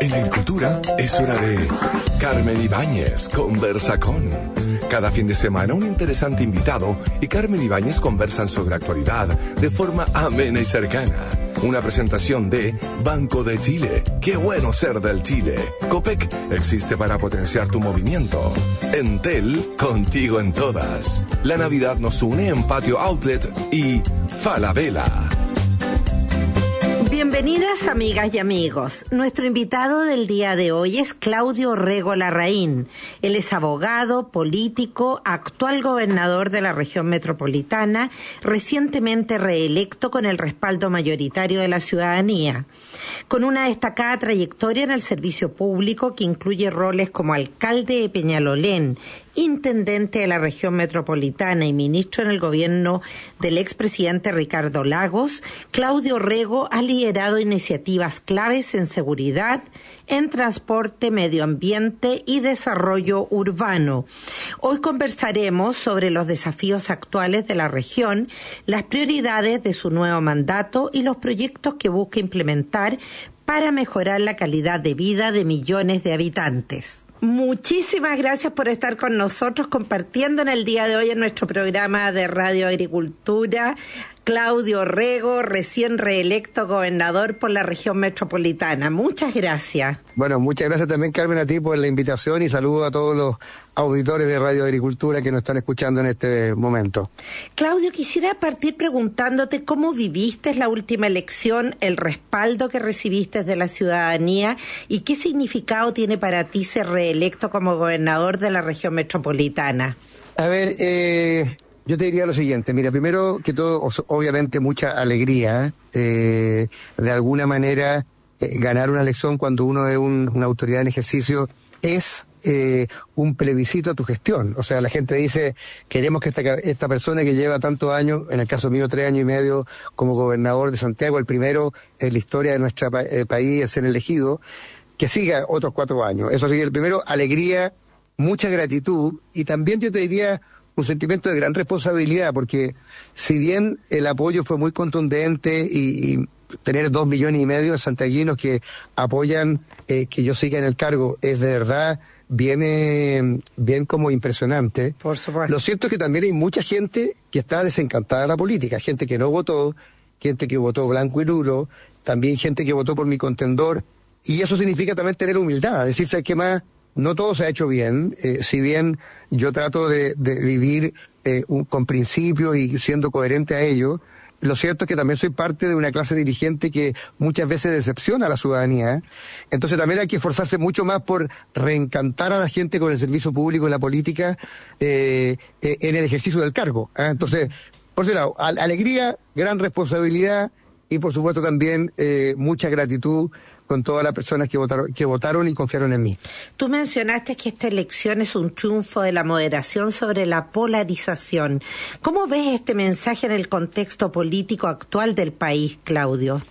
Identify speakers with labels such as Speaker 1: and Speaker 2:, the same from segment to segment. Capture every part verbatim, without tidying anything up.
Speaker 1: En Agricultura es hora de Carmen Ibáñez conversa con. Cada fin de semana un interesante invitado y Carmen Ibáñez conversan sobre actualidad de forma amena y cercana. Una presentación de Banco de Chile. ¡Qué bueno ser del Chile! Copec existe para potenciar tu movimiento. Entel, contigo en todas. La Navidad nos une en Patio Outlet y Falabella.
Speaker 2: Bienvenidas amigas y amigos. Nuestro invitado del día de hoy es Claudio Rego Larraín. Él es abogado, político, actual gobernador de la región metropolitana, recientemente reelecto con el respaldo mayoritario de la ciudadanía. Con una destacada trayectoria en el servicio público que incluye roles como alcalde de Peñalolén, intendente de la región metropolitana y ministro en el gobierno del expresidente Ricardo Lagos, Claudio Rego ha liderado iniciativas claves en seguridad, en transporte, medio ambiente y desarrollo urbano. Hoy conversaremos sobre los desafíos actuales de la región, las prioridades de su nuevo mandato y los proyectos que busca implementar para mejorar la calidad de vida de millones de habitantes. Muchísimas gracias por estar con nosotros compartiendo en el día de hoy en nuestro programa de Radio Agricultura. Claudio Rego, recién reelecto gobernador por la región metropolitana. Muchas gracias.
Speaker 3: Bueno, muchas gracias también, Carmen, a ti por la invitación y saludo a todos los auditores de Radio Agricultura que nos están escuchando en este momento.
Speaker 2: Claudio, quisiera partir preguntándote cómo viviste la última elección, el respaldo que recibiste de la ciudadanía y qué significado tiene para ti ser reelecto como gobernador de la región metropolitana.
Speaker 3: A ver, eh... yo te diría lo siguiente, mira, primero que todo, obviamente mucha alegría, eh, de alguna manera eh, ganar una elección cuando uno es un, una autoridad en ejercicio es eh, un plebiscito a tu gestión. O sea, la gente dice, queremos que esta, esta persona que lleva tantos años, en el caso mío tres años y medio como gobernador de Santiago, el primero en la historia de nuestro eh, país en ser elegido, que siga otros cuatro años. Eso sería el primero, alegría, mucha gratitud y también yo te diría un sentimiento de gran responsabilidad, porque si bien el apoyo fue muy contundente y, y tener dos millones y medio de santiaguinos que apoyan eh, que yo siga en el cargo es de verdad bien, eh, bien como impresionante.
Speaker 2: Por supuesto.
Speaker 3: Lo cierto es que también hay mucha gente que está desencantada de la política, gente que no votó, gente que votó blanco y duro, también gente que votó por mi contendor, y eso significa también tener humildad, decir, ¿sabes qué más? No todo se ha hecho bien, eh, si bien yo trato de, de vivir eh, un, con principios y siendo coherente a ello, lo cierto es que también soy parte de una clase dirigente que muchas veces decepciona a la ciudadanía, ¿eh? Entonces también hay que esforzarse mucho más por reencantar a la gente con el servicio público y la política eh, eh, en el ejercicio del cargo, ¿eh? Entonces, por ese lado, al- alegría, gran responsabilidad y por supuesto también eh, mucha gratitud con todas las personas que votaron, que votaron y confiaron en mí.
Speaker 2: Tú mencionaste que esta elección es un triunfo de la moderación sobre la polarización. ¿Cómo ves este mensaje en el contexto político actual del país, Claudio?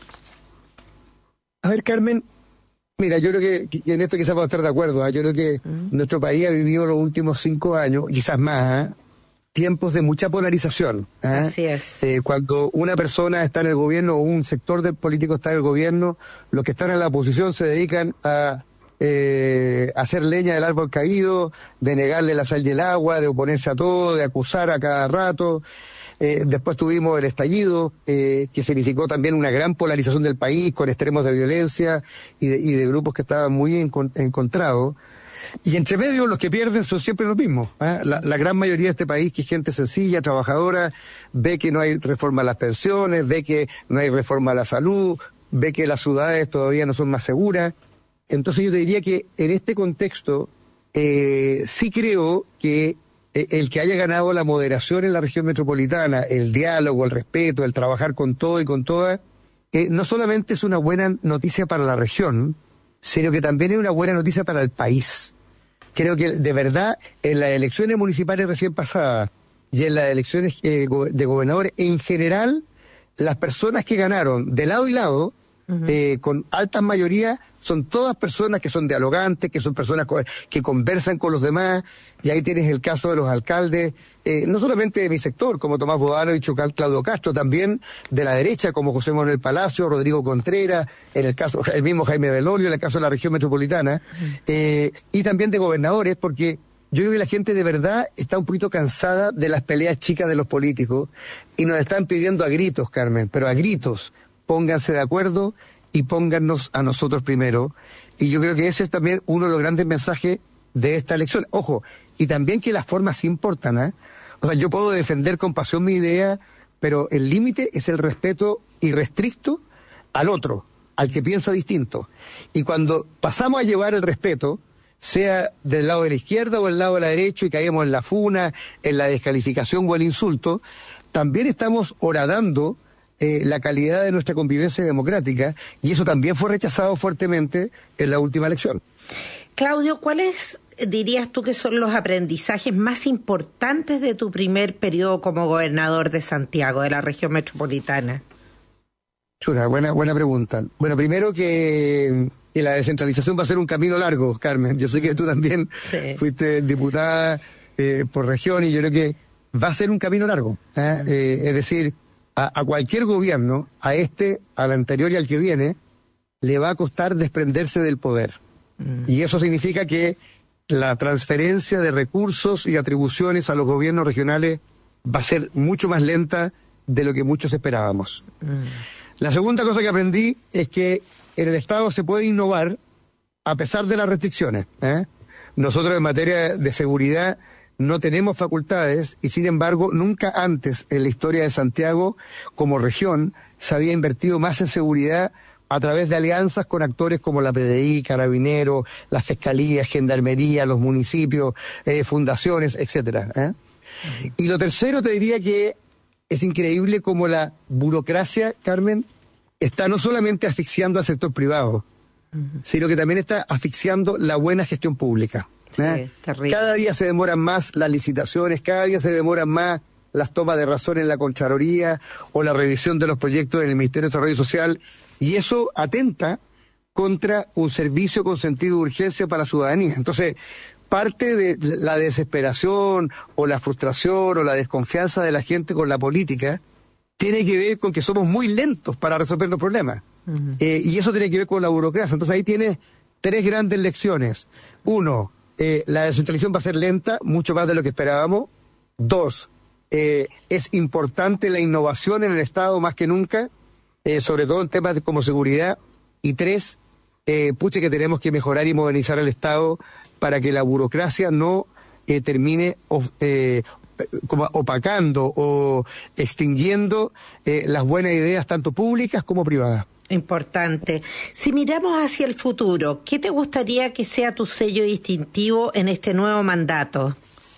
Speaker 3: A ver, Carmen, mira, yo creo que, que en esto quizás vamos a estar de acuerdo, ¿eh? Yo creo que ¿Mm? nuestro país ha vivido los últimos cinco años, quizás más, ¿eh? tiempos de mucha polarización. ¿eh?
Speaker 2: Así es.
Speaker 3: Eh, cuando una persona está en el gobierno o un sector del político está en el gobierno, los que están en la oposición se dedican a eh, hacer leña del árbol caído, de negarle la sal y el agua, de oponerse a todo, de acusar a cada rato. Eh, después tuvimos el estallido, eh, que significó también una gran polarización del país, con extremos de violencia y de, y de grupos que estaban muy encon- encontrados. Y entre medio los que pierden son siempre los mismos, ¿eh? la, la gran mayoría de este país, que es gente sencilla, trabajadora, ve que no hay reforma a las pensiones, ve que no hay reforma a la salud, ve que las ciudades todavía no son más seguras. Entonces yo te diría que en este contexto eh, sí creo que eh, el que haya ganado la moderación en la región metropolitana, el diálogo, el respeto, el trabajar con todo y con todas, eh, no solamente es una buena noticia para la región, sino que también es una buena noticia para el país. Creo que de verdad en las elecciones municipales recién pasadas y en las elecciones eh, de gobernadores en general, las personas que ganaron de lado y lado uh-huh. eh, con altas mayorías, son todas personas que son dialogantes, que son personas co- que conversan con los demás, y ahí tienes el caso de los alcaldes, eh, no solamente de mi sector, como Tomás Bodano y Chucal Claudio Castro, también de la derecha, como José Manuel Palacio, Rodrigo Contreras, en el caso, el mismo Jaime Belolio, en el caso de la región metropolitana, uh-huh. eh, y también de gobernadores, porque yo creo que la gente de verdad está un poquito cansada de las peleas chicas de los políticos y nos están pidiendo a gritos, Carmen, pero a gritos, pónganse de acuerdo y póngannos a nosotros primero. Y yo creo que ese es también uno de los grandes mensajes de esta elección. Ojo, y también que las formas sí importan, ¿eh? O sea, yo puedo defender con pasión mi idea, pero el límite es el respeto irrestricto al otro, al que piensa distinto. Y cuando pasamos a llevar el respeto, sea del lado de la izquierda o del lado de la derecha, y caemos en la funa, en la descalificación o el insulto, también estamos horadando eh, la calidad de nuestra convivencia democrática, y eso también fue rechazado fuertemente en la última elección.
Speaker 2: Claudio, ¿cuáles dirías tú que son los aprendizajes más importantes de tu primer periodo como gobernador de Santiago, de la región metropolitana?
Speaker 3: Chura, buena, buena pregunta. Bueno, primero que... Y la descentralización va a ser un camino largo, Carmen. Yo sé que tú también sí. fuiste diputada eh, por región, y yo creo que va a ser un camino largo. ¿eh? Sí. Eh, es decir, a, a cualquier gobierno, a este, al anterior y al que viene, le va a costar desprenderse del poder. Mm. Y eso significa que la transferencia de recursos y atribuciones a los gobiernos regionales va a ser mucho más lenta de lo que muchos esperábamos. Mm. La segunda cosa que aprendí es que en el Estado se puede innovar a pesar de las restricciones. ¿eh? Nosotros en materia de seguridad no tenemos facultades, y sin embargo nunca antes en la historia de Santiago como región se había invertido más en seguridad a través de alianzas con actores como la P D I, Carabineros, la Fiscalía, Gendarmería, los municipios, eh, fundaciones, etcétera. ¿eh? Uh-huh. Y lo tercero te diría que es increíble cómo la burocracia, Carmen, está no solamente asfixiando al sector privado, uh-huh. sino que también está asfixiando la buena gestión pública. ¿eh? Sí, cada día se demoran más las licitaciones, cada día se demoran más las tomas de razón en la Contraloría o la revisión de los proyectos del Ministerio de Desarrollo Social, y eso atenta contra un servicio con sentido de urgencia para la ciudadanía. Entonces, parte de la desesperación o la frustración o la desconfianza de la gente con la política tiene que ver con que somos muy lentos para resolver los problemas. Uh-huh. Eh, y eso tiene que ver con la burocracia. Entonces ahí tienes tres grandes lecciones. Uno, eh, la descentralización va a ser lenta, mucho más de lo que esperábamos. Dos, eh, es importante la innovación en el Estado más que nunca, eh, sobre todo en temas de, como seguridad. Y tres, eh, puche que tenemos que mejorar y modernizar el Estado para que la burocracia no eh, termine... Of, eh, como opacando o extinguiendo eh, las buenas ideas tanto públicas como privadas.
Speaker 2: Importante. Si miramos hacia el futuro, ¿qué te gustaría que sea tu sello distintivo en este nuevo mandato?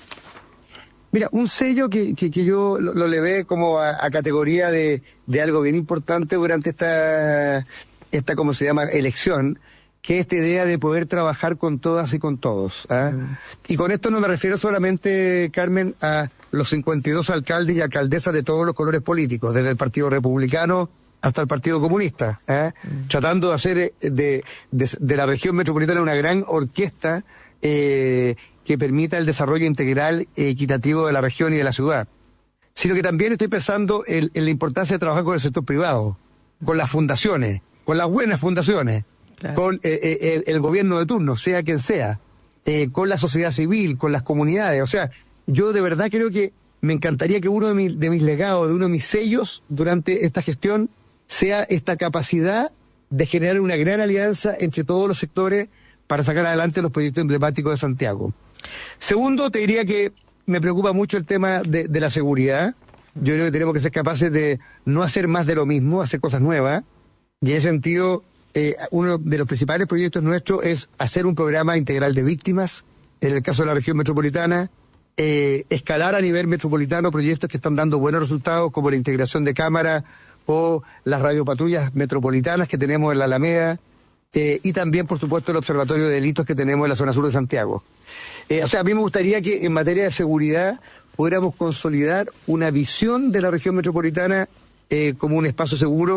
Speaker 3: Mira, un sello que, que, que yo lo, lo levé como a, a categoría de, de algo bien importante durante esta, esta, ¿cómo se llama?, elección, que es esta idea de poder trabajar con todas y con todos. ¿eh? Mm. Y con esto no me refiero solamente, Carmen, a los cincuenta y dos alcaldes y alcaldesas de todos los colores políticos, desde el Partido Republicano hasta el Partido Comunista, ¿eh? mm. tratando de hacer de, de, de la región metropolitana una gran orquesta eh, que permita el desarrollo integral e equitativo de la región y de la ciudad. Sino que también estoy pensando en, en la importancia de trabajar con el sector privado, con las fundaciones, con las buenas fundaciones, claro. con eh, eh, el, el gobierno de turno, sea quien sea, eh, con la sociedad civil, con las comunidades. O sea, yo de verdad creo que me encantaría que uno de, mi, de mis legados, de uno de mis sellos durante esta gestión, sea esta capacidad de generar una gran alianza entre todos los sectores para sacar adelante los proyectos emblemáticos de Santiago. Segundo, te diría que me preocupa mucho el tema de, de la seguridad. Yo creo que tenemos que ser capaces de no hacer más de lo mismo, hacer cosas nuevas. Y en ese sentido, eh, uno de los principales proyectos nuestros es hacer un programa integral de víctimas, en el caso de la región metropolitana, eh, escalar a nivel metropolitano proyectos que están dando buenos resultados, como la integración de cámaras o las radiopatrullas metropolitanas que tenemos en la Alameda, eh, y también, por supuesto, el observatorio de delitos que tenemos en la zona sur de Santiago. Eh, o sea, a mí me gustaría que en materia de seguridad pudiéramos consolidar una visión de la región metropolitana eh, como un espacio seguro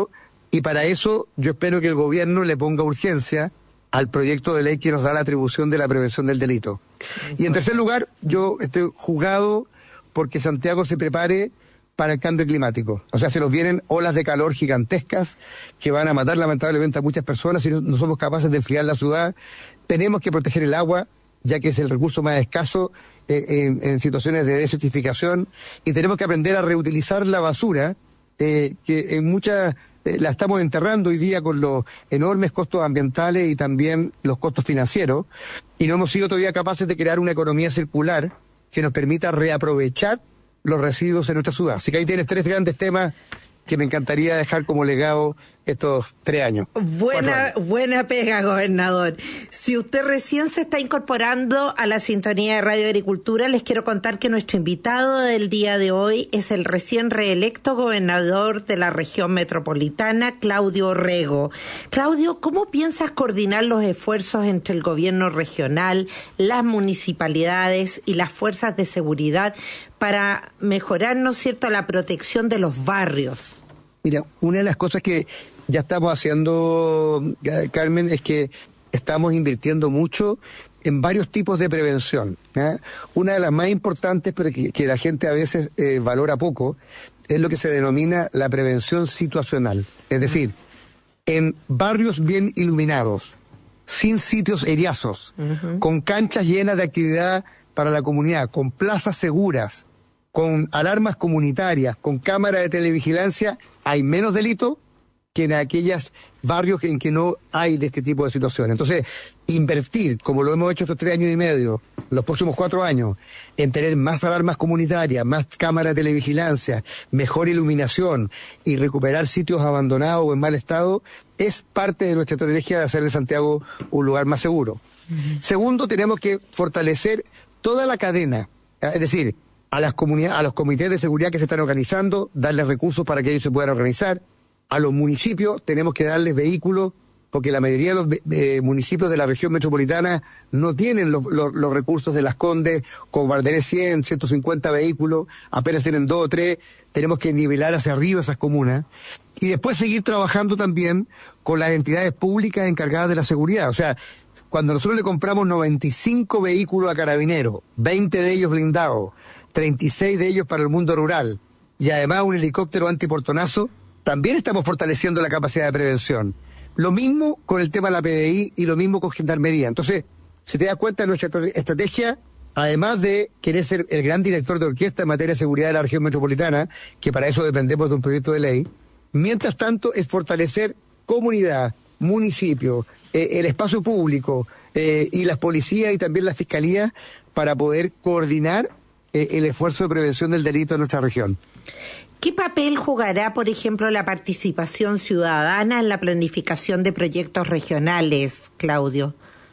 Speaker 3: Y para eso yo espero que el gobierno le ponga urgencia al proyecto de ley que nos da la atribución de la prevención del delito. Y en tercer lugar, yo estoy jugado porque Santiago se prepare para el cambio climático. O sea, se nos vienen olas de calor gigantescas que van a matar lamentablemente a muchas personas si no, no somos capaces de enfriar la ciudad. Tenemos que proteger el agua, ya que es el recurso más escaso eh, en, en situaciones de desertificación, y tenemos que aprender a reutilizar la basura, eh, que en muchas eh, la estamos enterrando hoy día con los enormes costos ambientales y también los costos financieros, y no hemos sido todavía capaces de crear una economía circular que nos permita reaprovechar los residuos en nuestra ciudad. Así que ahí tienes tres grandes temas que me encantaría dejar como legado estos tres años.
Speaker 2: Buena, años. buena pega, gobernador. Si usted recién se está incorporando a la sintonía de Radio Agricultura, les quiero contar que nuestro invitado del día de hoy es el recién reelecto gobernador de la región metropolitana, Claudio Rego. Claudio, ¿cómo piensas coordinar los esfuerzos entre el gobierno regional, las municipalidades y las fuerzas de seguridad para mejorar, ¿no es cierto?, la protección de los barrios?
Speaker 3: Mira, una de las cosas que ya estamos haciendo, Carmen, es que estamos invirtiendo mucho en varios tipos de prevención, ¿eh? Una de las más importantes, pero que, que la gente a veces eh, valora poco, es lo que se denomina la prevención situacional. Es decir, en barrios bien iluminados, sin sitios heriazos, uh-huh. con canchas llenas de actividad para la comunidad, con plazas seguras, con alarmas comunitarias, con cámaras de televigilancia, hay menos delito que en aquellos barrios en que no hay de este tipo de situaciones. Entonces, invertir, como lo hemos hecho estos tres años y medio, los próximos cuatro años, en tener más alarmas comunitarias, más cámaras de televigilancia, mejor iluminación y recuperar sitios abandonados o en mal estado, es parte de nuestra estrategia de hacer de Santiago un lugar más seguro. Uh-huh. Segundo, tenemos que fortalecer toda la cadena, es decir, a las comunidades, a los comités de seguridad que se están organizando, darles recursos para que ellos se puedan organizar. A los municipios tenemos que darles vehículos, porque la mayoría de los eh, municipios de la región metropolitana no tienen los, los, los recursos de Las Condes, con Barderé cien, ciento cincuenta vehículos, apenas tienen dos o tres. Tenemos que nivelar hacia arriba esas comunas. Y después seguir trabajando también con las entidades públicas encargadas de la seguridad. O sea, cuando nosotros le compramos noventa y cinco vehículos a Carabineros, veinte de ellos blindados, treinta y seis de ellos para el mundo rural, y además un helicóptero antiportonazo, también estamos fortaleciendo la capacidad de prevención. Lo mismo con el tema de la P D I y lo mismo con Gendarmería. Entonces, si te das cuenta de nuestra estrategia, además de querer ser el gran director de orquesta en materia de seguridad de la región metropolitana, que para eso dependemos de un proyecto de ley, mientras tanto es fortalecer comunidad, municipio, eh, el espacio público eh, y las policías y también la fiscalía para poder coordinar eh, el esfuerzo de prevención del delito en nuestra región.
Speaker 2: ¿Qué papel jugará, por ejemplo, la participación ciudadana en la planificación de proyectos regionales, Claudio?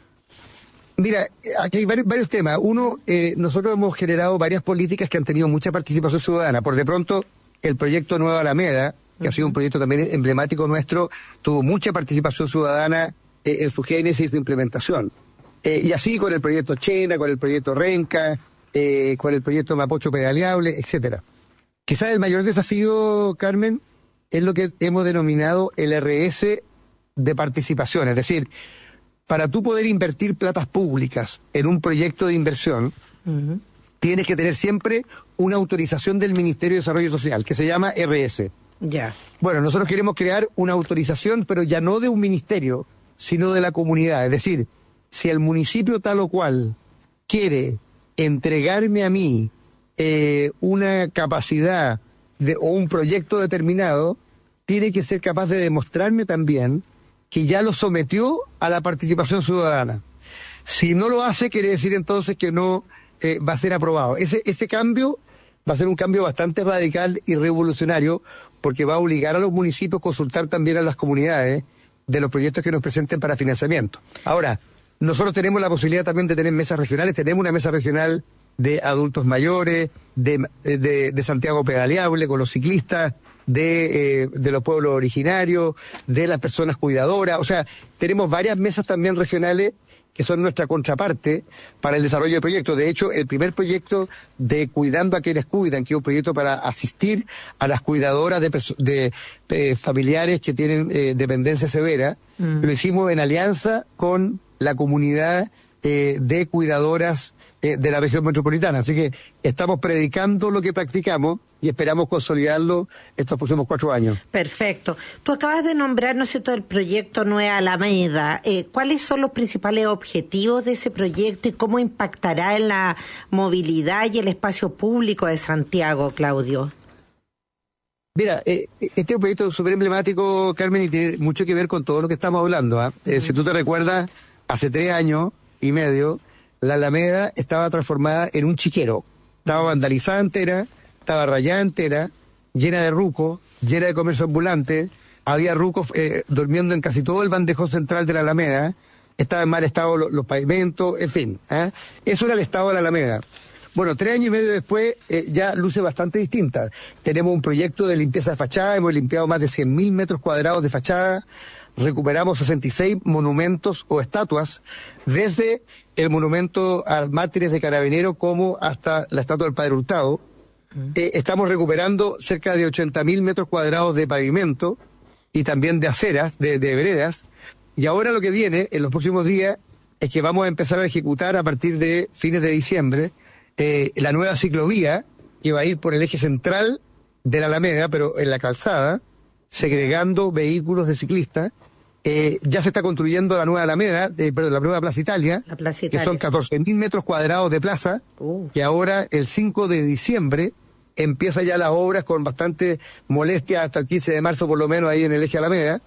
Speaker 3: Mira, aquí hay varios, varios temas. Uno, eh, nosotros hemos generado varias políticas que han tenido mucha participación ciudadana. Por de pronto, el proyecto Nueva Alameda, que uh-huh. ha sido un proyecto también emblemático nuestro, tuvo mucha participación ciudadana eh, en su génesis y su implementación. Eh, y así con el proyecto Chena, con el proyecto Renca, eh, con el proyecto Mapocho Pedaleable, etcétera. Quizás el mayor desafío, Carmen, es lo que hemos denominado el R S de participación. Es decir, para tú poder invertir platas públicas en un proyecto de inversión, uh-huh. tienes que tener siempre una autorización del Ministerio de Desarrollo Social, que se llama R S.
Speaker 2: Ya. Yeah.
Speaker 3: Bueno, nosotros queremos crear una autorización, pero ya no de un ministerio, sino de la comunidad. Es decir, si el municipio tal o cual quiere entregarme a mí Eh, una capacidad de, o un proyecto determinado, tiene que ser capaz de demostrarme también que ya lo sometió a la participación ciudadana. Si no lo hace, quiere decir entonces que no eh, va a ser aprobado. Ese, ese cambio va a ser un cambio bastante radical y revolucionario, porque va a obligar a los municipios a consultar también a las comunidades de los proyectos que nos presenten para financiamiento. Ahora, nosotros tenemos la posibilidad también de tener mesas regionales, tenemos una mesa regional de adultos mayores, de, de, de Santiago Pedaleable con los ciclistas, de, eh, de los pueblos originarios, de las personas cuidadoras. O sea, tenemos varias mesas también regionales que son nuestra contraparte para el desarrollo del proyecto. De hecho, el primer proyecto de Cuidando a quienes cuidan, que es un proyecto para asistir a las cuidadoras de, de, de familiares que tienen eh, dependencia severa, mm. lo hicimos en alianza con la comunidad eh, de cuidadoras eh, de la región metropolitana. Así que estamos predicando lo que practicamos y esperamos consolidarlo estos próximos cuatro años.
Speaker 2: Perfecto. Tú acabas de nombrar, ¿no es cierto?, el proyecto Nueva Alameda. Eh, ¿Cuáles son los principales objetivos de ese proyecto y cómo impactará en la movilidad y el espacio público de Santiago, Claudio?
Speaker 3: Mira, eh, este es un proyecto súper emblemático, Carmen, y tiene mucho que ver con todo lo que estamos hablando. ¿eh? Uh-huh. Eh, si tú te recuerdas, hace tres años y medio, la Alameda estaba transformada en un chiquero. Estaba vandalizada entera, estaba rayada entera, llena de rucos, llena de comercio ambulante, había rucos eh, durmiendo en casi todo el bandejón central de la Alameda, estaba en mal estado los, los pavimentos, en fin. ¿eh? Eso era el estado de la Alameda. Bueno, tres años y medio después eh, ya luce bastante distinta. Tenemos un proyecto de limpieza de fachada, hemos limpiado más de cien mil metros cuadrados de fachada, recuperamos sesenta y seis monumentos o estatuas, desde el monumento a mártires de Carabineros como hasta la estatua del Padre Hurtado. Eh, estamos recuperando cerca de ochenta mil metros cuadrados de pavimento y también de aceras, de, de veredas. Y ahora lo que viene en los próximos días es que vamos a empezar a ejecutar a partir de fines de diciembre eh, la nueva ciclovía que va a ir por el eje central de la Alameda, pero en la calzada, segregando vehículos de ciclistas. Eh, ya se está construyendo la nueva Alameda, eh, perdón, la nueva Plaza Italia, la Plaza Italia, que son catorce mil metros cuadrados de plaza, uh. que ahora el cinco de diciembre empieza ya las obras con bastante molestia hasta el quince de marzo por lo menos ahí en el eje Alameda,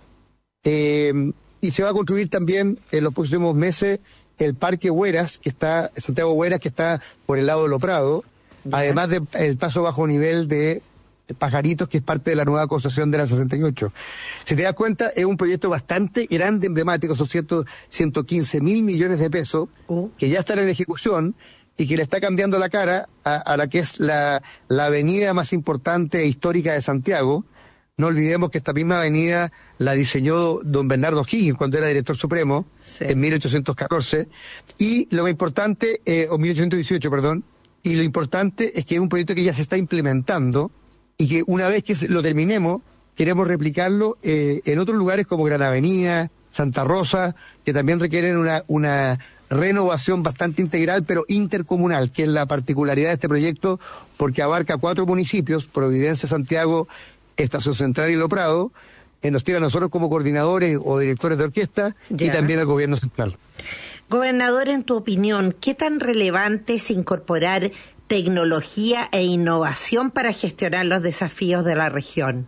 Speaker 3: eh, y se va a construir también en los próximos meses el Parque Hueras, que está, Santiago Hueras, que está por el lado de Lo Prado, yeah. además del paso bajo nivel de Pajaritos, que es parte de la nueva concesión de la sesenta y ocho. Si te das cuenta, es un proyecto bastante grande, emblemático, son ciento quince mil millones de pesos, uh. que ya están en ejecución y que le está cambiando la cara a, a la que es la, la avenida más importante e histórica de Santiago. No olvidemos que esta misma avenida la diseñó don Bernardo Higgins cuando era director supremo, sí. en mil ochocientos catorce, y lo más importante, eh, o mil ochocientos dieciocho, perdón, y lo importante es que es un proyecto que ya se está implementando, y que una vez que lo terminemos, queremos replicarlo eh, en otros lugares como Gran Avenida, Santa Rosa, que también requieren una, una renovación bastante integral, pero intercomunal, que es la particularidad de este proyecto, porque abarca cuatro municipios, Providencia, Santiago, Estación Central y Lo Prado, que nos tiene a nosotros como coordinadores o directores de orquesta, ya. y también al gobierno central.
Speaker 2: Gobernador, en tu opinión, ¿qué tan relevante es incorporar tecnología e innovación para gestionar los desafíos de la región?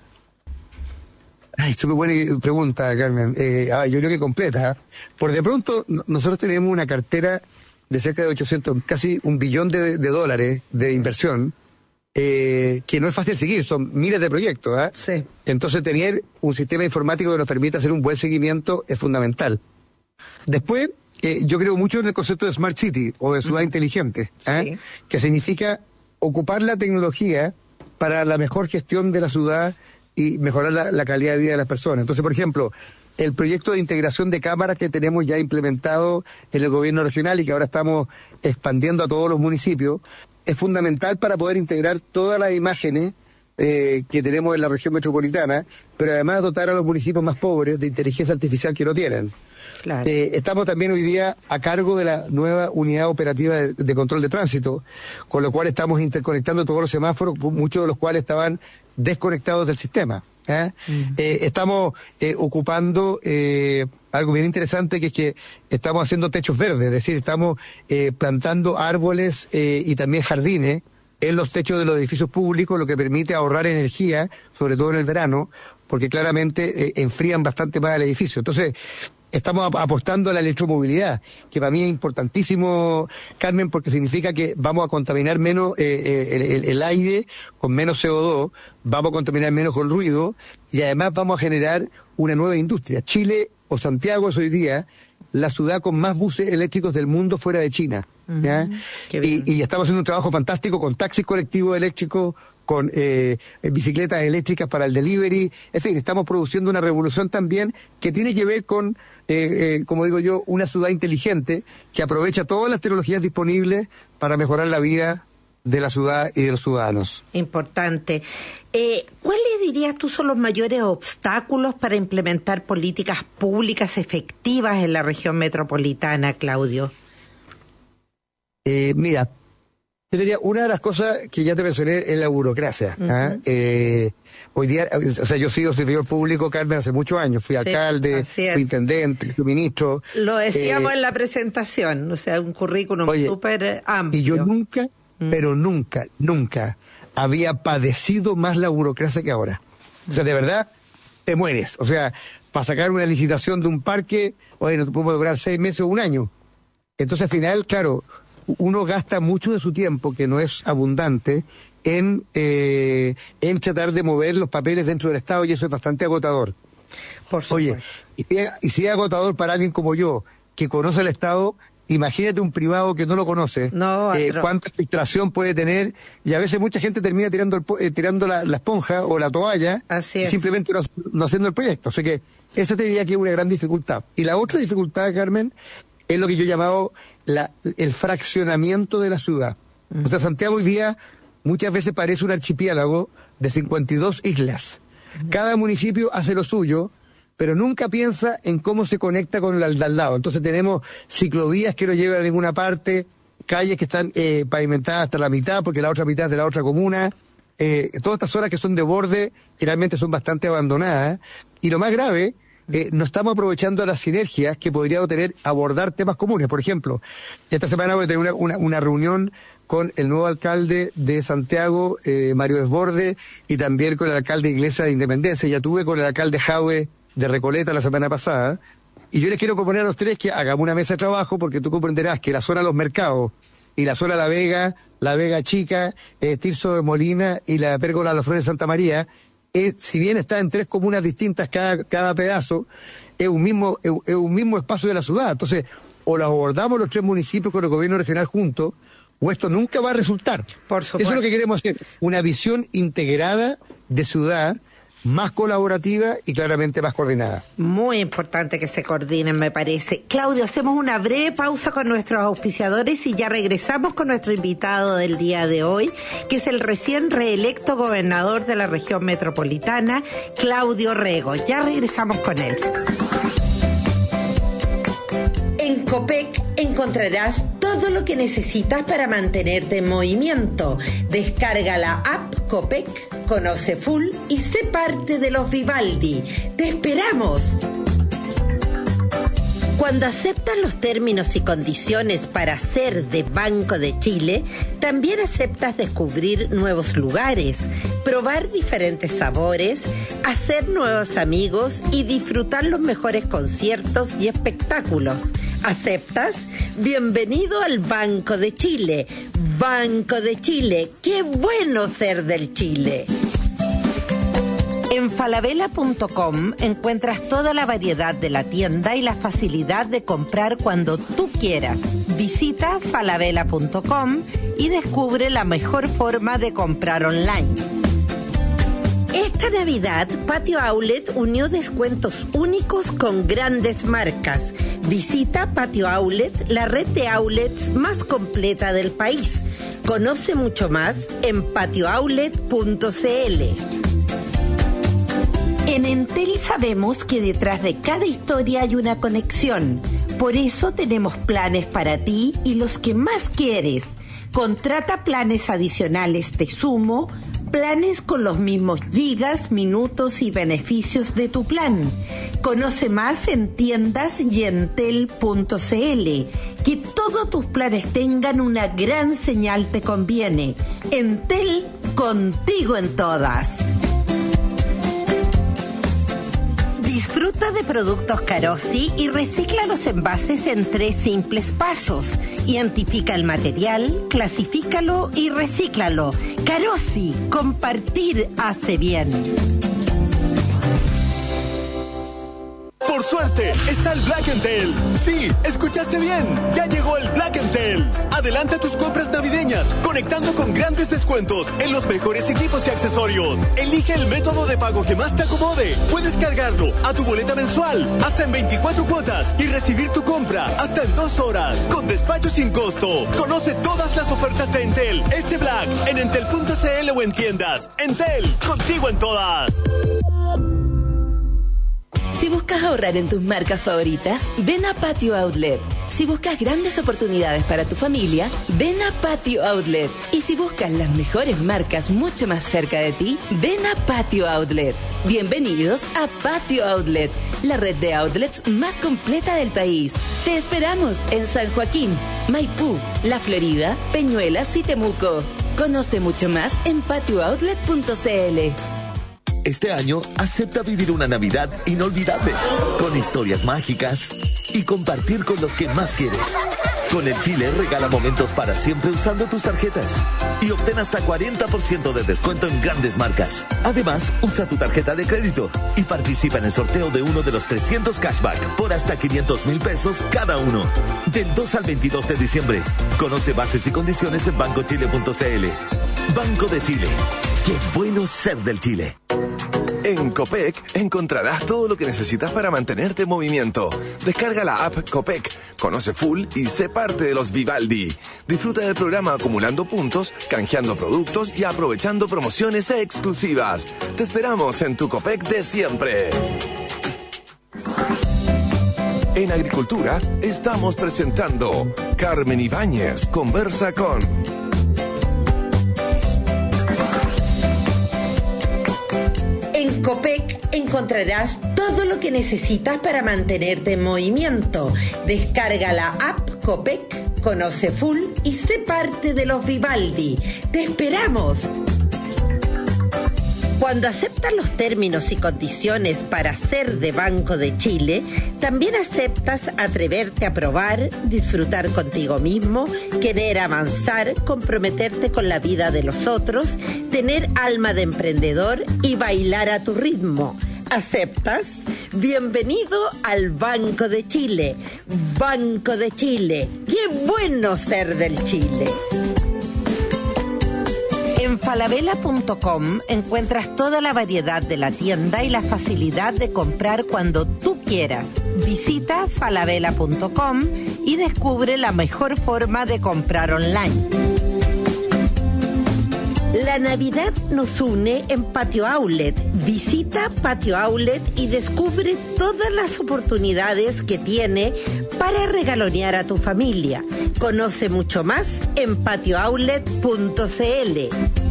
Speaker 3: Ay, súper buena pregunta, Carmen. Eh, ah, yo creo que completa. Por de pronto, nosotros tenemos una cartera de cerca de ochocientos, casi un billón de, de dólares de inversión, eh, que no es fácil seguir, son miles de proyectos. ¿eh?
Speaker 2: Sí.
Speaker 3: Entonces, tener un sistema informático que nos permita hacer un buen seguimiento es fundamental. Después, Eh, yo creo mucho en el concepto de Smart City o de ciudad uh-huh. inteligente, ¿eh? sí. que significa ocupar la tecnología para la mejor gestión de la ciudad y mejorar la, la calidad de vida de las personas. Entonces, por ejemplo, el proyecto de integración de cámaras que tenemos ya implementado en el gobierno regional y que ahora estamos expandiendo a todos los municipios, es fundamental para poder integrar todas las imágenes eh, que tenemos en la región metropolitana, pero además dotar a los municipios más pobres de inteligencia artificial que no tienen. Claro. Eh, estamos también hoy día a cargo de la nueva unidad operativa de, de control de tránsito, con lo cual estamos interconectando todos los semáforos, muchos de los cuales estaban desconectados del sistema. ¿eh? Uh-huh. Eh, estamos eh, ocupando eh, algo bien interesante, que es que estamos haciendo techos verdes, es decir, estamos eh, plantando árboles eh, y también jardines en los techos de los edificios públicos, lo que permite ahorrar energía, sobre todo en el verano, porque claramente eh, enfrían bastante más el edificio. Entonces, estamos apostando a la electromovilidad, que para mí es importantísimo, Carmen, porque significa que vamos a contaminar menos eh, el, el, el aire con menos C O dos, vamos a contaminar menos con ruido y además vamos a generar una nueva industria. Chile o Santiago es hoy día la ciudad con más buses eléctricos del mundo fuera de China. ¿ya? Uh-huh. Y, y estamos haciendo un trabajo fantástico con taxis colectivos eléctricos, con eh, bicicletas eléctricas para el delivery. En fin, estamos produciendo una revolución también que tiene que ver con, eh, eh, como digo yo, una ciudad inteligente que aprovecha todas las tecnologías disponibles para mejorar la vida de la ciudad y de los ciudadanos.
Speaker 2: Importante. Eh, ¿Cuáles dirías tú son los mayores obstáculos para implementar políticas públicas efectivas en la región metropolitana, Claudio?
Speaker 3: Eh, mira, yo diría, una de las cosas que ya te mencioné es la burocracia. Uh-huh. ¿ah? eh, hoy día, o sea, yo he sido servidor público, Carmen, hace muchos años. Fui sí, alcalde, fui intendente, fui ministro.
Speaker 2: Lo decíamos eh, en la presentación, o sea, un currículum súper amplio.
Speaker 3: Y yo nunca, uh-huh. pero nunca, nunca había padecido más la burocracia que ahora. O sea, de verdad, te mueres. O sea, para sacar una licitación de un parque, oye, no te podemos durar seis meses o un año. Entonces, al final, claro, uno gasta mucho de su tiempo, que no es abundante, en, eh, en tratar de mover los papeles dentro del Estado, y eso es bastante agotador.
Speaker 2: Por supuesto.
Speaker 3: Oye, y, y si es agotador para alguien como yo, que conoce el Estado, imagínate un privado que no lo conoce,
Speaker 2: no,
Speaker 3: eh,
Speaker 2: pero...
Speaker 3: cuánta filtración puede tener, y a veces mucha gente termina tirando el, eh, tirando la, la esponja o la toalla,
Speaker 2: Así
Speaker 3: y
Speaker 2: es.
Speaker 3: simplemente no, no haciendo el proyecto. O sea que esa te diría que es una gran dificultad. Y la otra dificultad, Carmen, es lo que yo he llamado la, el fraccionamiento de la ciudad. Mm. O sea, Santiago hoy día muchas veces parece un archipiélago de cincuenta y dos islas. Mm. Cada municipio hace lo suyo, pero nunca piensa en cómo se conecta con el de al lado. Entonces tenemos ciclovías que no llevan a ninguna parte, calles que están eh, pavimentadas hasta la mitad, porque la otra mitad es de la otra comuna. Eh, todas estas zonas que son de borde, generalmente son bastante abandonadas. Y lo más grave, eh, no estamos aprovechando las sinergias que podríamos tener abordar temas comunes. Por ejemplo, esta semana voy a tener una, una, una reunión con el nuevo alcalde de Santiago, eh, Mario Desbordes, y también con el alcalde de Iglesia de Independencia. Ya tuve con el alcalde Jaue de Recoleta la semana pasada, y yo les quiero proponer a los tres que hagamos una mesa de trabajo, porque tú comprenderás que la zona de los mercados y la zona La Vega, La Vega Chica, eh, Tirso de Molina y la Pérgola de las Flores de Santa María, es, si bien está en tres comunas distintas cada, cada pedazo, es un mismo es, es un mismo espacio de la ciudad. Entonces, o lo abordamos los tres municipios con el gobierno regional juntos, o esto nunca va a resultar.
Speaker 2: Por supuesto.
Speaker 3: Eso es lo que queremos hacer, una visión integrada de ciudad, más colaborativa y claramente más coordinada.
Speaker 2: Muy importante que se coordinen, me parece. Claudio, hacemos una breve pausa con nuestros auspiciadores y ya regresamos con nuestro invitado del día de hoy, que es el recién reelecto gobernador de la región metropolitana, Claudio Rego. Ya regresamos con él. En Copec encontrarás todo lo que necesitas para mantenerte en movimiento. Descarga la app Copec, conoce Full y sé parte de los Vivaldi. ¡Te esperamos! Cuando aceptas los términos y condiciones para ser de Banco de Chile, también aceptas descubrir nuevos lugares, probar diferentes sabores, hacer nuevos amigos y disfrutar los mejores conciertos y espectáculos. ¿Aceptas? Bienvenido al Banco de Chile. Banco de Chile, qué bueno ser del Chile. En falabella punto com encuentras toda la variedad de la tienda y la facilidad de comprar cuando tú quieras. Visita falabella punto com y descubre la mejor forma de comprar online. Esta Navidad, Patio Outlet unió descuentos únicos con grandes marcas. Visita Patio Outlet, la red de outlets más completa del país. Conoce mucho más en patio outlet punto c l. En Entel sabemos que detrás de cada historia hay una conexión. Por eso tenemos planes para ti y los que más quieres. Contrata planes adicionales de Sumo, planes con los mismos gigas, minutos y beneficios de tu plan. Conoce más en tiendas y entel punto c l. Que todos tus planes tengan una gran señal te conviene. Entel, contigo en todas. Disfruta de productos Carosi y recicla los envases en tres simples pasos. Identifica el material, clasifícalo y recíclalo. Carosi, compartir hace bien.
Speaker 4: Por suerte! ¡Está el Black and Tell! ¡Sí! ¡Escuchaste bien! ¡Ya llegó el Black and Tell! Adelanta tus compras navideñas, conectando con grandes descuentos en los mejores equipos y accesorios. Elige el método de pago que más te acomode. Puedes cargarlo a tu boleta mensual, hasta en veinticuatro cuotas, y recibir tu compra hasta en dos horas, con despacho sin costo. Conoce todas las ofertas de Entel este Black en entel punto c l o en tiendas. Entel, contigo en todas.
Speaker 5: Si buscas ahorrar en tus marcas favoritas, ven a Patio Outlet. Si buscas grandes oportunidades para tu familia, ven a Patio Outlet. Y si buscas las mejores marcas mucho más cerca de ti, ven a Patio Outlet. Bienvenidos a Patio Outlet, la red de outlets más completa del país. Te esperamos en San Joaquín, Maipú, La Florida, Peñuelas y Temuco. Conoce mucho más en patio outlet punto c l.
Speaker 6: Este año, acepta vivir una Navidad inolvidable, con historias mágicas y compartir con los que más quieres. Con el Chile, regala momentos para siempre usando tus tarjetas y obtén hasta cuarenta por ciento de descuento en grandes marcas. Además, usa tu tarjeta de crédito y participa en el sorteo de uno de los trescientos cashback por hasta quinientos mil pesos cada uno. Del dos al veintidós de diciembre. Conoce bases y condiciones en banco chile punto c l. Banco de Chile. ¡Qué bueno ser del Chile!
Speaker 1: En Copec encontrarás todo lo que necesitas para mantenerte en movimiento. Descarga la app Copec, conoce full y sé parte de los Vivaldi. Disfruta del programa acumulando puntos, canjeando productos y aprovechando promociones exclusivas. Te esperamos en tu Copec de siempre. En Agricultura estamos presentando Carmen Ibáñez conversa con...
Speaker 2: En Copec encontrarás todo lo que necesitas para mantenerte en movimiento. Descarga la app Copec, conoce full y sé parte de los Vivaldi. ¡Te esperamos! Cuando aceptas los términos y condiciones para ser de Banco de Chile, también aceptas atreverte a probar, disfrutar contigo mismo, querer avanzar, comprometerte con la vida de los otros, tener alma de emprendedor y bailar a tu ritmo. ¿Aceptas? Bienvenido al Banco de Chile. Banco de Chile. ¡Qué bueno ser del Chile! En falabella punto com encuentras toda la variedad de la tienda y la facilidad de comprar cuando tú quieras. Visita falabella punto com y descubre la mejor forma de comprar online. La Navidad nos une en Patio Outlet. Visita Patio Outlet y descubre todas las oportunidades que tiene para regalonear a tu familia. Conoce mucho más en patio outlet punto c l.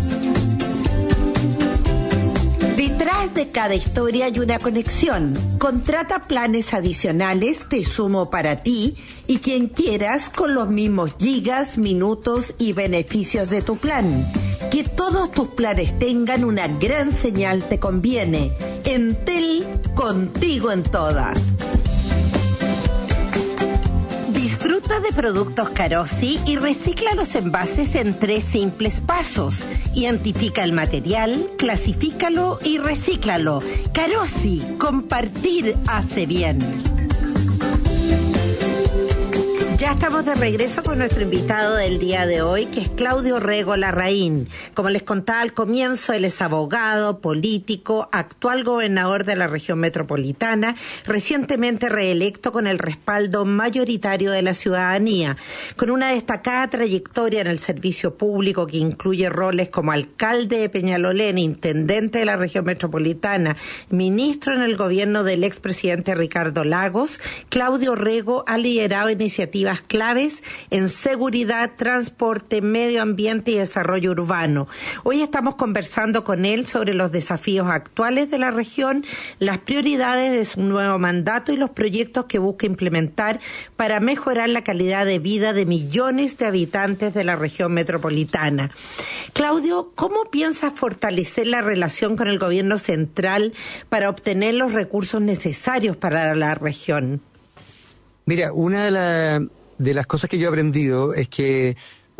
Speaker 2: Detrás de cada historia hay una conexión. Contrata planes adicionales Te Sumo para ti y quien quieras con los mismos gigas, minutos y beneficios de tu plan. Que todos tus planes tengan una gran señal te conviene. Entel, contigo en todas. Disfruta de productos Carosi y recicla los envases en tres simples pasos. Identifica el material, clasifícalo y recíclalo. Carosi, compartir hace bien. Ya estamos de regreso con nuestro invitado del día de hoy, que es Claudio Rego Larraín. Como les contaba al comienzo, él es abogado, político, actual gobernador de la región metropolitana, recientemente reelecto con el respaldo mayoritario de la ciudadanía, con una destacada trayectoria en el servicio público que incluye roles como alcalde de Peñalolén, intendente de la región metropolitana, ministro en el gobierno del expresidente Ricardo Lagos. Claudio Rego ha liderado iniciativas claves en seguridad, transporte, medio ambiente y desarrollo urbano. Hoy estamos conversando con él sobre los desafíos actuales de la región, las prioridades de su nuevo mandato y los proyectos que busca implementar para mejorar la calidad de vida de millones de habitantes de la región metropolitana. Claudio, ¿cómo piensas fortalecer la relación con el gobierno central para obtener los recursos necesarios para la región?
Speaker 3: Mira, una de, la, de las cosas que yo he aprendido es que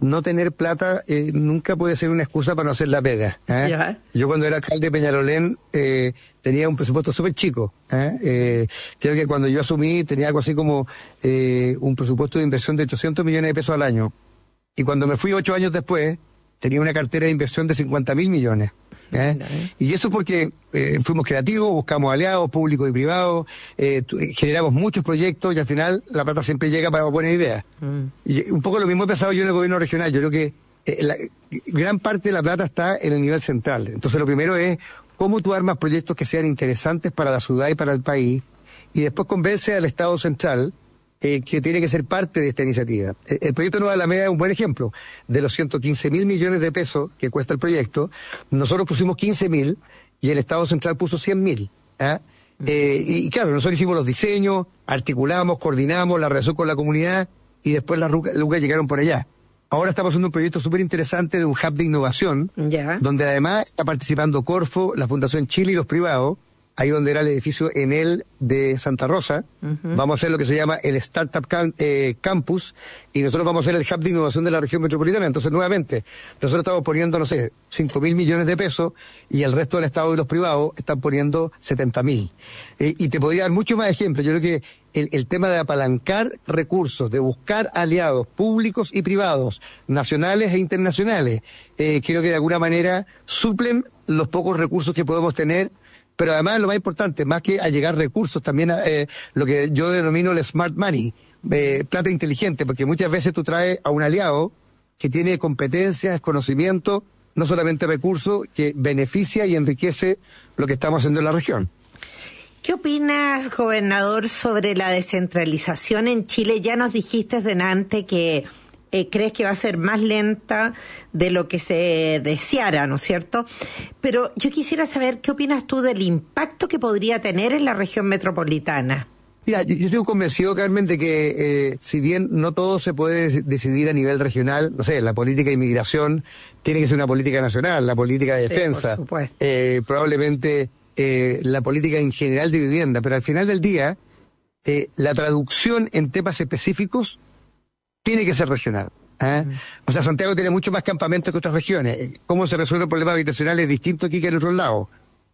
Speaker 3: no tener plata eh, nunca puede ser una excusa para no hacer la pega. ¿eh? Yeah. Yo cuando era alcalde de Peñalolén eh, tenía un presupuesto súper chico. ¿eh? Eh, creo que cuando yo asumí tenía algo así como eh, un presupuesto de inversión de ochocientos millones de pesos al año. Y cuando me fui ocho años después, tenía una cartera de inversión de cincuenta mil millones. ¿Eh? Y eso porque eh, fuimos creativos, buscamos aliados públicos y privados, eh, generamos muchos proyectos y al final la plata siempre llega para buenas ideas. Mm. Y un poco lo mismo he pensado yo en el gobierno regional. Yo creo que eh, la, gran parte de la plata está en el nivel central. Entonces lo primero es cómo tú armas proyectos que sean interesantes para la ciudad y para el país, y después convence al Estado central Eh, que tiene que ser parte de esta iniciativa. El, el proyecto Nueva Alameda es un buen ejemplo. De los ciento quince mil millones de pesos que cuesta el proyecto, nosotros pusimos quince mil y el Estado Central puso cien mil. ¿eh? Eh, y, y claro, nosotros hicimos los diseños, articulamos, coordinamos la relación con la comunidad y después las lucas llegaron por allá. Ahora estamos haciendo un proyecto súper interesante de un hub de innovación, yeah. donde además está participando Corfo, la Fundación Chile y los privados, ahí donde era el edificio Enel de Santa Rosa. Uh-huh. Vamos a hacer lo que se llama el Startup Cam- eh, Campus, y nosotros vamos a hacer el hub de innovación de la región metropolitana. Entonces, nuevamente, nosotros estamos poniendo, no sé, cinco mil millones de pesos, y el resto del Estado y los privados están poniendo setenta mil. Eh, y te podría dar muchos más ejemplos. Yo creo que el, el tema de apalancar recursos, de buscar aliados públicos y privados, nacionales e internacionales, eh, creo que de alguna manera suplen los pocos recursos que podemos tener. Pero además, lo más importante, más que a llegar recursos, también a, eh, lo que yo denomino el smart money, eh, plata inteligente, porque muchas veces tú traes a un aliado que tiene competencias, conocimiento, no solamente recursos, que beneficia y enriquece lo que estamos haciendo en la región.
Speaker 2: ¿Qué opinas, gobernador, sobre la descentralización en Chile? Ya nos dijiste delante que Eh, crees que va a ser más lenta de lo que se deseara, ¿no es cierto? Pero yo quisiera saber qué opinas tú del impacto que podría tener en la región metropolitana.
Speaker 3: Mira, yo, yo estoy convencido, Carmen, de que eh, si bien no todo se puede decidir a nivel regional, no sé, la política de inmigración tiene que ser una política nacional, la política de defensa,
Speaker 2: sí, por supuesto.
Speaker 3: eh, probablemente eh, la política en general de vivienda, pero al final del día, eh, la traducción en temas específicos tiene que ser regional. ¿eh? Mm. O sea, Santiago tiene mucho más campamentos que otras regiones. ¿Cómo se resuelve el problema habitacional? Es distinto aquí que en otros lados.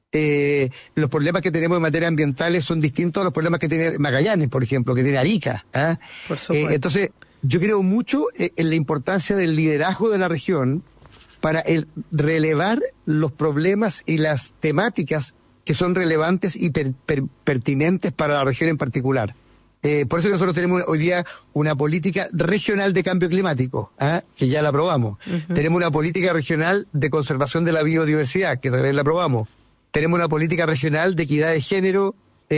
Speaker 3: Eh, los problemas que tenemos en materia ambientales son distintos a los problemas que tiene Magallanes, por ejemplo, que tiene Arica. ¿eh?
Speaker 2: Por supuesto.
Speaker 3: Eh, entonces, yo creo mucho en la importancia del liderazgo de la región para el relevar los problemas y las temáticas que son relevantes y per, per, pertinentes para la región en particular. Eh, por eso que nosotros tenemos hoy día una política regional de cambio climático, ¿eh? que ya la aprobamos. Uh-huh. Tenemos una política regional de conservación de la biodiversidad, que también la aprobamos. Tenemos una política regional de equidad de género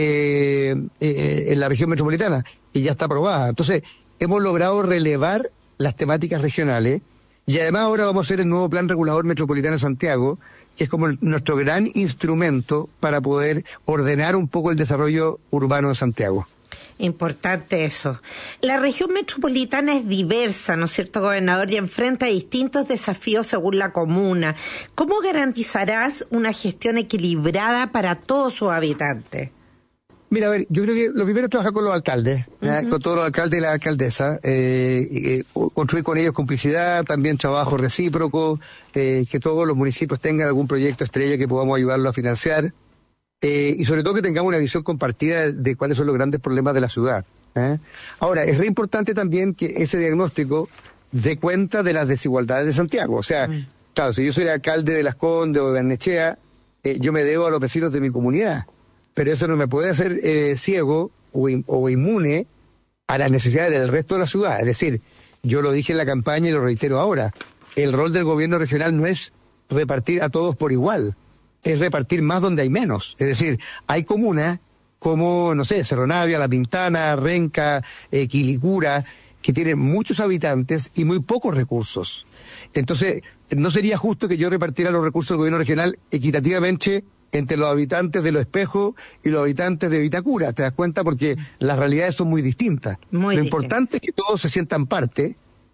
Speaker 3: eh, eh, en la región metropolitana, y ya está aprobada. Entonces, hemos logrado relevar las temáticas regionales, y además ahora vamos a hacer el nuevo Plan Regulador Metropolitano de Santiago, que es como nuestro gran instrumento para poder ordenar un poco el desarrollo urbano de Santiago.
Speaker 2: Importante eso. La región metropolitana es diversa, ¿no es cierto, gobernador? Y enfrenta distintos desafíos según la comuna. ¿Cómo garantizarás una gestión equilibrada para todos sus habitantes?
Speaker 3: Mira, a ver, yo creo que lo primero es trabajar con los alcaldes, uh-huh. con todos los alcaldes y las alcaldesas, eh, eh, construir con ellos complicidad, también trabajo recíproco, eh, que todos los municipios tengan algún proyecto estrella que podamos ayudarlos a financiar. Eh, y sobre todo que tengamos una visión compartida de, de cuáles son los grandes problemas de la ciudad. ¿eh? Ahora, es re importante también que ese diagnóstico dé cuenta de las desigualdades de Santiago. O sea, mm. claro, si yo soy el alcalde de Las Condes o de Barnechea, eh, yo me debo a los vecinos de mi comunidad. Pero eso no me puede hacer eh, ciego o, in, o inmune a las necesidades del resto de la ciudad. Es decir, yo lo dije en la campaña y lo reitero ahora, el rol del gobierno regional no es repartir a todos por igual, es repartir más donde hay menos. Es decir, hay comunas como, no sé, Cerro Navia, La Pintana, Renca, eh, Quilicura, que tienen muchos habitantes y muy pocos recursos. Entonces, no sería justo que yo repartiera los recursos del gobierno regional equitativamente entre los habitantes de Los Espejos y los habitantes de Vitacura. ¿Te das cuenta? Porque las realidades son muy distintas. Muy Lo distinto. Importante es que todos se sientan parte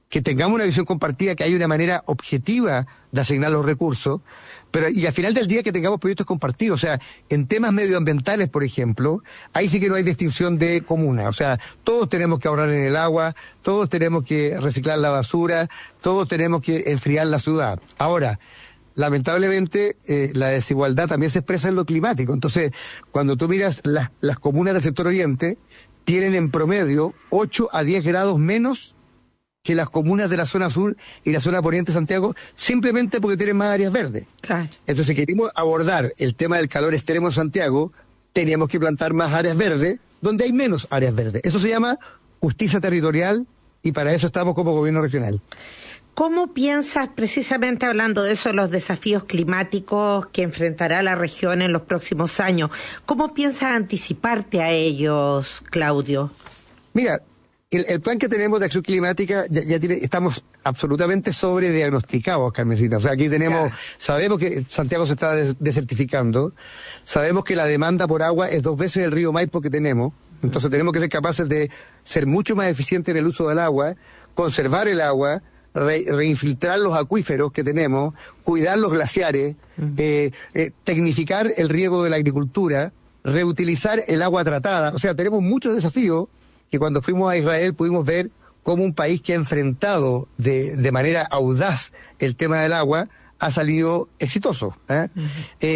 Speaker 3: que tengamos una visión compartida, que haya una manera objetiva de asignar los recursos, pero y al final del día que tengamos proyectos compartidos. O sea, en temas medioambientales, por ejemplo, ahí sí que no hay distinción de comuna. O sea, todos tenemos que ahorrar en el agua, todos tenemos que reciclar la basura, todos tenemos que enfriar la ciudad. Ahora, lamentablemente, eh, la desigualdad también se expresa en lo climático. Entonces, cuando tú miras las, las comunas del sector oriente, tienen en promedio ocho a diez grados menos que las comunas de la zona sur y la zona poniente de Santiago, simplemente porque tienen más áreas verdes.
Speaker 2: Claro.
Speaker 3: Entonces, si queremos abordar el tema del calor extremo en Santiago, teníamos que plantar más áreas verdes donde hay menos áreas verdes. Eso se llama justicia territorial y para eso estamos como gobierno regional.
Speaker 2: ¿Cómo piensas, precisamente hablando de eso, los desafíos climáticos que enfrentará la región en los próximos años? ¿Cómo piensas anticiparte a ellos, Claudio?
Speaker 3: Mira, el, el plan que tenemos de acción climática, ya, ya tiene, estamos absolutamente sobrediagnosticados, Carmencita. O sea, aquí tenemos, ya. sabemos que Santiago se está des, desertificando, sabemos que la demanda por agua es dos veces el río Maipo que tenemos, entonces tenemos que ser capaces de ser mucho más eficientes en el uso del agua, conservar el agua, Re, reinfiltrar los acuíferos que tenemos, cuidar los glaciares, uh-huh. eh, eh, tecnificar el riego de la agricultura, reutilizar el agua tratada. O sea, tenemos muchos desafíos que cuando fuimos a Israel pudimos ver cómo un país que ha enfrentado de, de manera audaz el tema del agua ha salido exitoso. ¿eh? Uh-huh.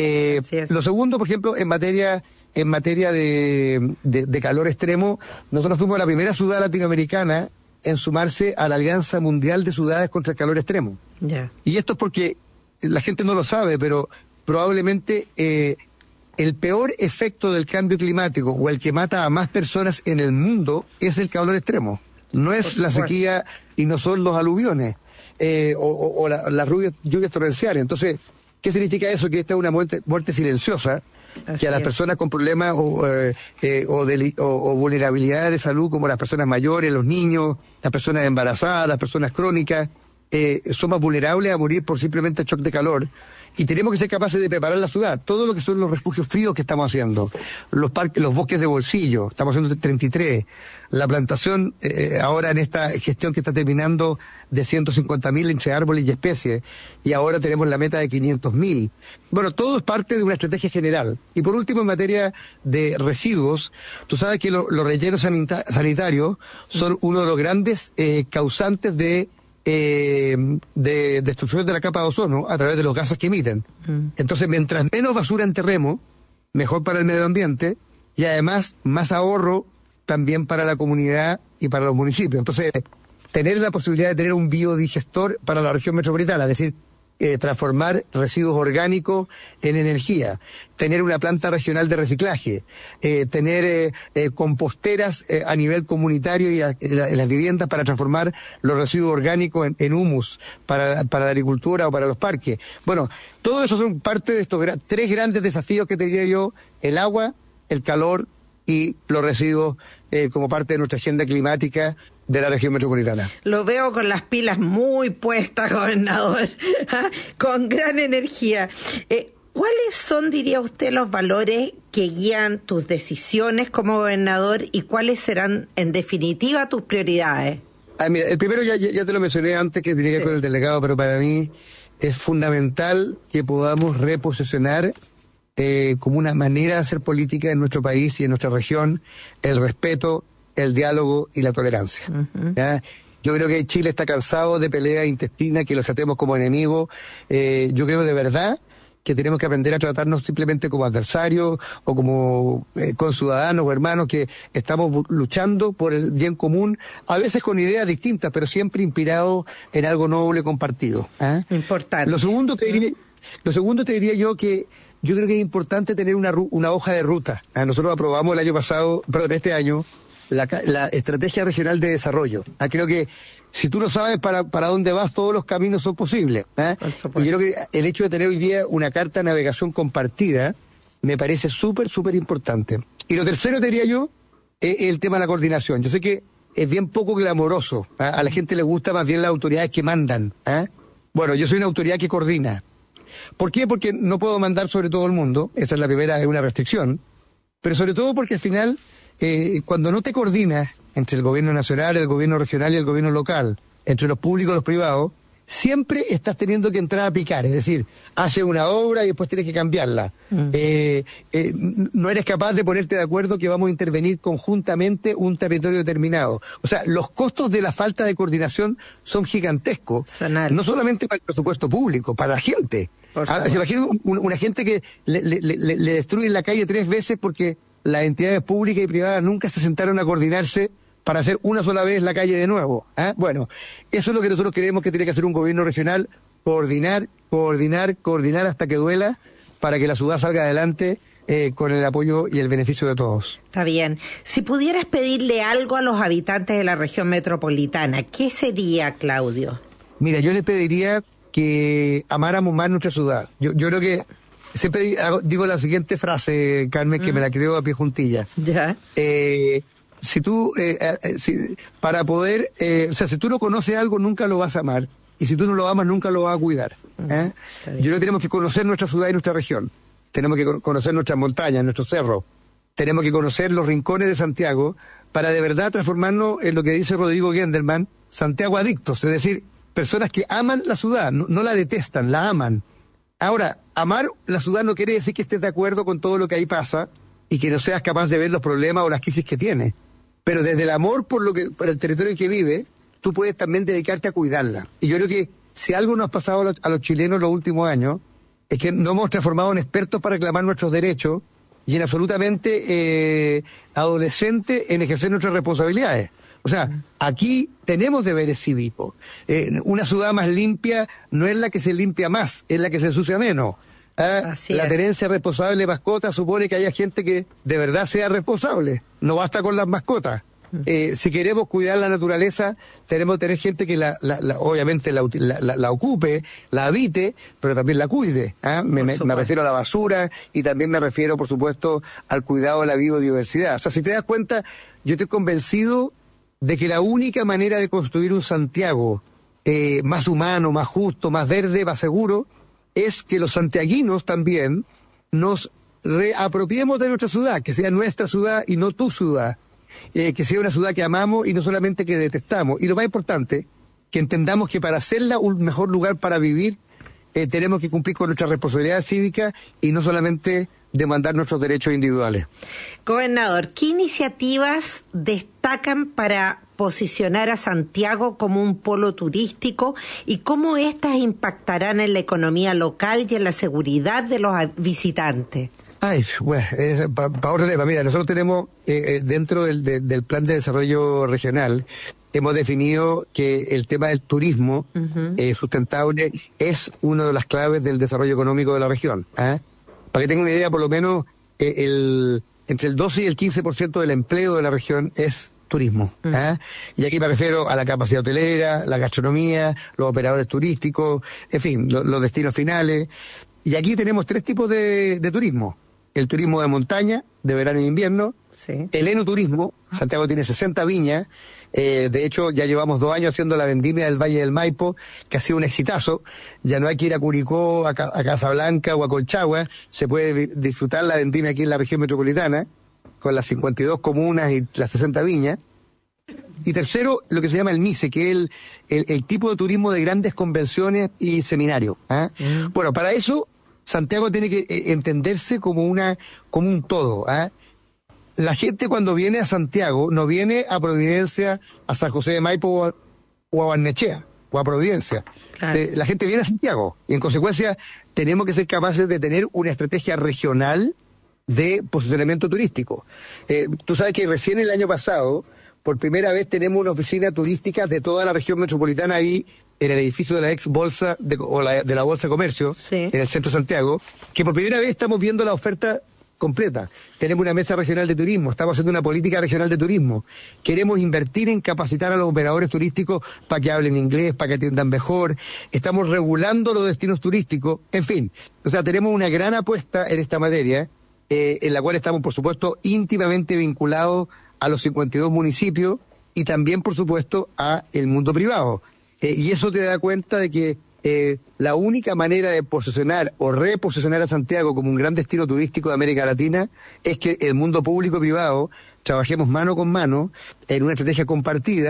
Speaker 3: Eh, lo segundo, por ejemplo, en materia en materia de, de, de calor extremo, nosotros fuimos la primera ciudad latinoamericana en sumarse a la Alianza Mundial de Ciudades contra el Calor Extremo. Yeah. Y esto es porque la gente no lo sabe, pero probablemente eh, el peor efecto del cambio climático o el que mata a más personas en el mundo es el calor extremo. No es la sequía y no son los aluviones eh, o, o, o las la lluvias torrenciales. Entonces, ¿qué significa eso? Que esta es una muerte, muerte silenciosa. Así que a las es. personas con problemas o, eh, eh, o, de, o, o vulnerabilidades de salud, como las personas mayores, los niños, las personas embarazadas, las personas crónicas, eh, son más vulnerables a morir por simplemente shock de calor. Y tenemos que ser capaces de preparar la ciudad. Todo lo que son los refugios fríos que estamos haciendo, los parques, los bosques de bolsillo, estamos haciendo treinta y tres, la plantación eh, ahora en esta gestión que está terminando de ciento cincuenta mil entre árboles y especies, y ahora tenemos la meta de quinientos mil. Bueno, todo es parte de una estrategia general. Y por último, en materia de residuos, tú sabes que lo, los rellenos sanita- sanitarios son uno de los grandes eh, causantes de Eh, de destrucción de la capa de ozono a través de los gases que emiten. Mm. Entonces, mientras menos basura enterremos, mejor para el medio ambiente y además más ahorro también para la comunidad y para los municipios. Entonces, tener la posibilidad de tener un biodigestor para la región metropolitana, es decir, eh, transformar residuos orgánicos en energía, tener una planta regional de reciclaje, eh, tener eh, eh, composteras eh, a nivel comunitario y a, en, la, en las viviendas para transformar los residuos orgánicos en, en humus para, para la agricultura o para los parques. Bueno, todo eso son parte de estos gra- tres grandes desafíos que te diría yo: el agua, el calor y los residuos eh, como parte de nuestra agenda climática de la región metropolitana.
Speaker 2: Lo veo con las pilas muy puestas, gobernador, con gran energía. Eh, ¿Cuáles son, diría usted, los valores que guían tus decisiones como gobernador y cuáles serán, en definitiva, tus prioridades?
Speaker 3: Ah, mira, el primero ya, ya, ya te lo mencioné antes, que tenía que ver con el delegado, pero para mí es fundamental que podamos reposicionar eh, como una manera de hacer política en nuestro país y en nuestra región el respeto, el diálogo y la tolerancia. Uh-huh. ¿Ya? Yo creo que Chile está cansado de pelea intestina, que los tratemos como enemigos. Eh, yo creo de verdad que tenemos que aprender a tratarnos simplemente como adversarios o como eh, conciudadanos o hermanos que estamos luchando por el bien común, a veces con ideas distintas, pero siempre inspirados en algo noble compartido. ¿eh?
Speaker 2: Importante.
Speaker 3: Lo segundo te diría, lo segundo te diría yo que yo creo que es importante tener una, una hoja de ruta. ¿eh? Nosotros aprobamos el año pasado, perdón, este año, La, la Estrategia Regional de Desarrollo. Ah, creo que si tú no sabes para, para dónde vas, todos los caminos son posibles. ¿eh? Y yo creo que el hecho de tener hoy día una carta de navegación compartida me parece súper, súper importante. Y lo tercero, te diría yo, es el tema de la coordinación. Yo sé que es bien poco glamoroso. ¿eh? A la gente le gusta más bien las autoridades que mandan. ¿eh? Bueno, yo soy una autoridad que coordina. ¿Por qué? Porque no puedo mandar sobre todo el mundo. Esa es la primera, es una restricción. Pero sobre todo porque al final, Eh, cuando no te coordinas entre el gobierno nacional, el gobierno regional y el gobierno local, entre los públicos y los privados, siempre estás teniendo que entrar a picar, es decir, haces una obra y después tienes que cambiarla. Mm. Eh, eh, no eres capaz de ponerte de acuerdo que vamos a intervenir conjuntamente un territorio determinado. O sea, los costos de la falta de coordinación son gigantescos, Sonal. No solamente para el presupuesto público, para la gente. Ahora, se imagina un, una gente que le, le, le, le destruyen la calle tres veces porque las entidades públicas y privadas nunca se sentaron a coordinarse para hacer una sola vez la calle de nuevo. ¿eh? Bueno, eso es lo que nosotros creemos que tiene que hacer un gobierno regional, coordinar, coordinar, coordinar hasta que duela, para que la ciudad salga adelante eh, con el apoyo y el beneficio de todos.
Speaker 2: Está bien. Si pudieras pedirle algo a los habitantes de la región metropolitana, ¿qué sería, Claudio?
Speaker 3: Mira, yo les pediría que amáramos más nuestra ciudad. Yo, yo creo que siempre digo la siguiente frase, Carmen, que mm. me la creo a pie juntilla. Ya. Eh... Si tú, eh, eh, si, para poder, eh, o sea, si tú no conoces algo, nunca lo vas a amar. Y si tú no lo amas, nunca lo vas a cuidar. ¿eh? Yo creo que tenemos que conocer nuestra ciudad y nuestra región. Tenemos que conocer nuestras montañas, nuestros cerros. Tenemos que conocer los rincones de Santiago para de verdad transformarnos en lo que dice Rodrigo Gendelman, Santiago adictos. Es decir, personas que aman la ciudad, no, no la detestan, la aman. Ahora, amar la ciudad no quiere decir que estés de acuerdo con todo lo que ahí pasa y que no seas capaz de ver los problemas o las crisis que tiene. Pero desde el amor por lo que por el territorio en que vive, tú puedes también dedicarte a cuidarla. Y yo creo que si algo nos ha pasado a los, a los chilenos en los últimos años, es que nos hemos transformado en expertos para reclamar nuestros derechos y en absolutamente eh, adolescentes en ejercer nuestras responsabilidades. O sea, aquí tenemos deberes cívicos. Eh, una ciudad más limpia no es la que se limpia más, es la que se ensucia menos. ¿Ah? La tenencia responsable de mascotas supone que haya gente que de verdad sea responsable. No basta con las mascotas. Eh, si queremos cuidar la naturaleza, tenemos que tener gente que la, la, la obviamente la, la, la ocupe, la habite, pero también la cuide. ¿ah? Me, me, me refiero a la basura y también me refiero, por supuesto, al cuidado de la biodiversidad. O sea, si te das cuenta, yo estoy convencido de que la única manera de construir un Santiago eh, más humano, más justo, más verde, más seguro, es que los santiaguinos también nos reapropiemos de nuestra ciudad, que sea nuestra ciudad y no tu ciudad, eh, que sea una ciudad que amamos y no solamente que detestamos. Y lo más importante, que entendamos que para hacerla un mejor lugar para vivir, eh, tenemos que cumplir con nuestra responsabilidad cívica y no solamente demandar nuestros derechos individuales.
Speaker 2: Gobernador, ¿qué iniciativas destacan para posicionar a Santiago como un polo turístico y cómo éstas impactarán en la economía local y en la seguridad de los visitantes?
Speaker 3: Ay, bueno, para pa otro tema. Mira, nosotros tenemos eh, eh, dentro del, de, del plan de desarrollo regional, hemos definido que el tema del turismo uh-huh. eh, sustentable es una de las claves del desarrollo económico de la región. ¿eh? Para que tengan una idea, por lo menos eh, el entre el doce y el quince por ciento del empleo de la región es turismo. ¿eh? Uh-huh. Y aquí me refiero a la capacidad hotelera, la gastronomía, los operadores turísticos, en fin, lo, los destinos finales. Y aquí tenemos tres tipos de, de turismo. El turismo de montaña, de verano e invierno, sí. El enoturismo, Santiago tiene sesenta viñas, eh, de hecho ya llevamos dos años haciendo la vendimia del Valle del Maipo, que ha sido un exitazo, ya no hay que ir a Curicó, a, a Casablanca o a Colchagua, se puede disfrutar la vendimia aquí en la región metropolitana, con las cincuenta y dos comunas y las sesenta viñas. Y tercero, lo que se llama el MICE, que es el, el, el tipo de turismo de grandes convenciones y seminarios. ¿eh? Mm. Bueno, para eso Santiago tiene que eh, entenderse como una como un todo. ¿eh? La gente cuando viene a Santiago no viene a Providencia, a San José de Maipo o a, o a Barnechea o a Providencia. Claro. Eh, la gente viene a Santiago y en consecuencia tenemos que ser capaces de tener una estrategia regional de posicionamiento turístico. Eh, tú sabes que recién el año pasado, por primera vez tenemos una oficina turística de toda la región metropolitana ahí en el edificio de la ex bolsa de, o la, de la Bolsa de Comercio, sí. En el centro de Santiago, que por primera vez estamos viendo la oferta completa. Tenemos una mesa regional de turismo, estamos haciendo una política regional de turismo. Queremos invertir en capacitar a los operadores turísticos para que hablen inglés, para que atiendan mejor. Estamos regulando los destinos turísticos. En fin, o sea, tenemos una gran apuesta en esta materia, eh, en la cual estamos, por supuesto, íntimamente vinculados a los cincuenta y dos municipios y también, por supuesto, a el mundo privado. Eh, y eso te da cuenta de que eh, la única manera de posicionar o reposicionar a Santiago como un gran destino turístico de América Latina es que el mundo público y privado trabajemos mano con mano en una estrategia compartida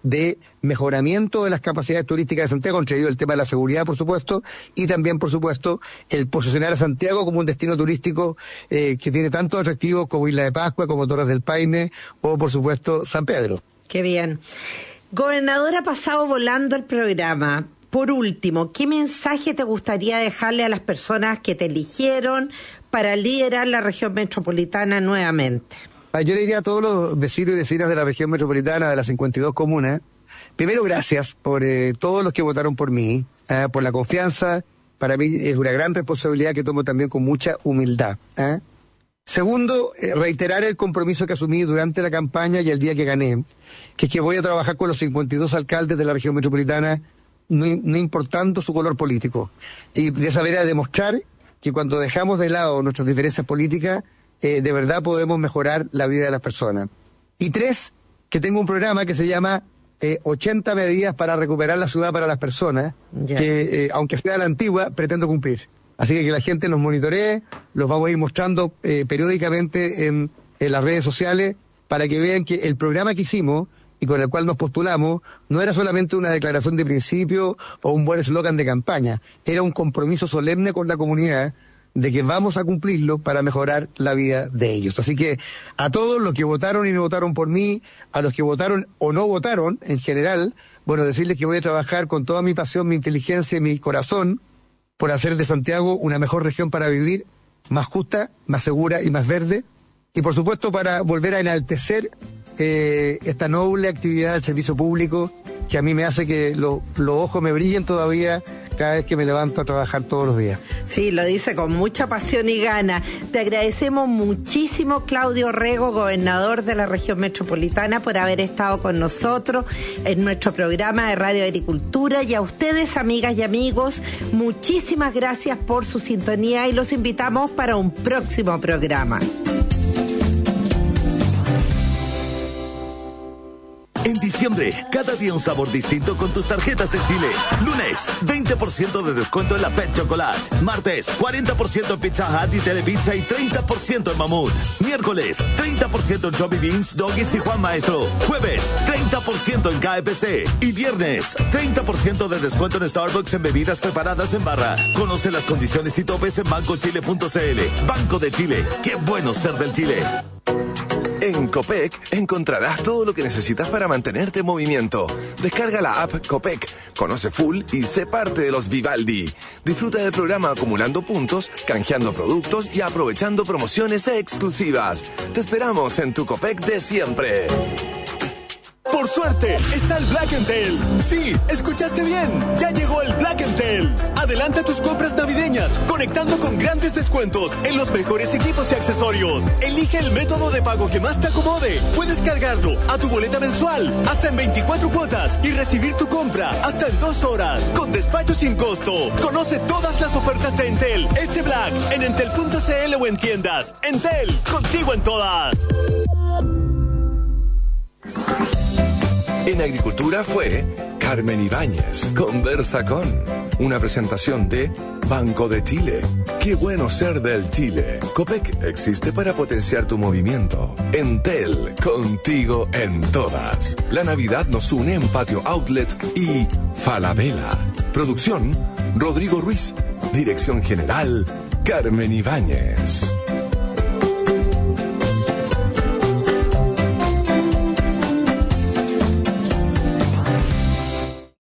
Speaker 3: de mejoramiento de las capacidades turísticas de Santiago, entre ellos el tema de la seguridad, por supuesto, y también, por supuesto, el posicionar a Santiago como un destino turístico eh, que tiene tantos atractivos como Isla de Pascua, como Torres del Paine o, por supuesto, San Pedro.
Speaker 2: Qué bien. Gobernador, ha pasado volando el programa. Por último, ¿qué mensaje te gustaría dejarle a las personas que te eligieron para liderar la región metropolitana nuevamente?
Speaker 3: Yo le diría a todos los vecinos y vecinas de la región metropolitana, de las cincuenta y dos comunas, primero, gracias por eh, todos los que votaron por mí, eh, por la confianza. Para mí es una gran responsabilidad que tomo también con mucha humildad. ¿eh? Segundo, eh, reiterar el compromiso que asumí durante la campaña y el día que gané, que es que voy a trabajar con los cincuenta y dos alcaldes de la región metropolitana, no, no importando su color político. Y de esa manera demostrar que cuando dejamos de lado nuestras diferencias políticas, eh, de verdad podemos mejorar la vida de las personas. Y tres, que tengo un programa que se llama eh, ochenta medidas para recuperar la ciudad para las personas, yeah. que eh, aunque sea la antigua, pretendo cumplir. Así que que la gente nos monitoree, los vamos a ir mostrando eh, periódicamente en, en las redes sociales para que vean que el programa que hicimos y con el cual nos postulamos no era solamente una declaración de principio o un buen eslogan de campaña, era un compromiso solemne con la comunidad de que vamos a cumplirlo para mejorar la vida de ellos. Así que a todos los que votaron y no votaron por mí, a los que votaron o no votaron en general, bueno, decirles que voy a trabajar con toda mi pasión, mi inteligencia y mi corazón por hacer de Santiago una mejor región para vivir, más justa, más segura y más verde, y por supuesto para volver a enaltecer eh, esta noble actividad del servicio público que a mí me hace que lo, los ojos me brillen todavía cada vez que me levanto a trabajar todos los días.
Speaker 2: Sí, lo dice con mucha pasión y gana. Te agradecemos muchísimo, Claudio Rego, gobernador de la región metropolitana, por haber estado con nosotros en nuestro programa de Radio Agricultura. Y a ustedes, amigas y amigos, muchísimas gracias por su sintonía y los invitamos para un próximo programa.
Speaker 6: En diciembre, cada día un sabor distinto con tus tarjetas del Chile. Lunes, veinte por ciento de descuento en la Pet Chocolate. Martes, cuarenta por ciento en Pizza Hut y Telepizza y treinta por ciento en Mamut. Miércoles, treinta por ciento en Chubby Beans, Doggies y Juan Maestro. Jueves, treinta por ciento en K F C. Y viernes, treinta por ciento de descuento en Starbucks en bebidas preparadas en barra. Conoce las condiciones y topes en banco chile punto c l. Banco de Chile. Qué bueno ser del Chile.
Speaker 1: En Copec encontrarás todo lo que necesitas para mantenerte en movimiento. Descarga la app Copec, conoce full y sé parte de los Vivaldi. Disfruta del programa acumulando puntos, canjeando productos y aprovechando promociones exclusivas. Te esperamos en tu Copec de siempre.
Speaker 4: Por suerte, está el Black and Tell. Sí, escuchaste bien. Ya llegó el Black and Tell. Adelanta tus compras navideñas, conectando con grandes descuentos en los mejores equipos y accesorios. Elige el método de pago que más te acomode. Puedes cargarlo a tu boleta mensual, hasta en veinticuatro cuotas, y recibir tu compra hasta en dos horas, con despacho sin costo. Conoce todas las ofertas de Entel este Black en entel punto c l o en tiendas. Entel, contigo en todas.
Speaker 1: En Agricultura fue Carmen Ibáñez, Conversa con, una presentación de Banco de Chile. Qué bueno ser del Chile. Copec existe para potenciar tu movimiento. Entel, contigo en todas. La Navidad nos une en Patio Outlet y Falabella. Producción, Rodrigo Ruiz. Dirección General, Carmen Ibáñez.